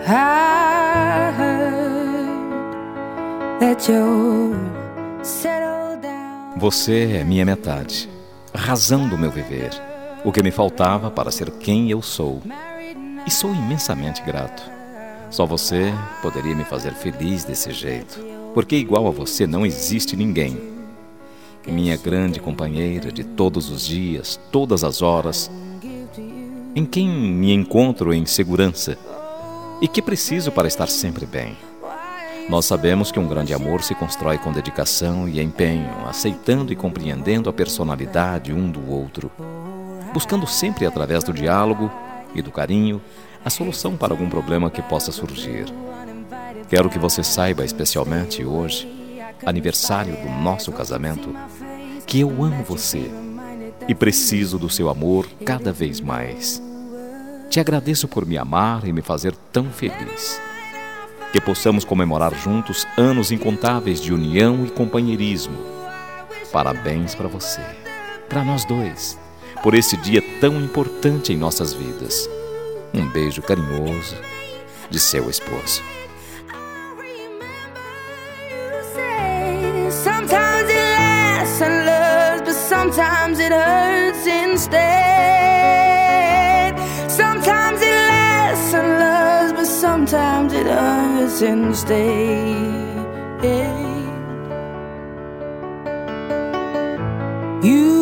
I heard that you're settled down. Você é minha metade, razão do meu viver, o que me faltava para ser quem eu sou. E sou imensamente grato. Só você poderia me fazer feliz desse jeito, porque igual a você não existe ninguém. Minha grande companheira de todos os dias, todas as horas, em quem me encontro em segurança e que preciso para estar sempre bem. Nós sabemos que um grande amor se constrói com dedicação e empenho, aceitando e compreendendo a personalidade um do outro, buscando sempre através do diálogo e do carinho a solução para algum problema que possa surgir. Quero que você saiba, especialmente hoje, aniversário do nosso casamento, que eu amo você e preciso do seu amor cada vez mais. Te agradeço por me amar e me fazer tão feliz. Que possamos comemorar juntos anos incontáveis de união e companheirismo. Parabéns para você, para nós dois, por esse dia tão importante em nossas vidas. Um beijo carinhoso de seu esposo. Sometimes it lasts and loves, but sometimes it hurts instead. Sometimes it lasts and loves, but sometimes it hurts instead. You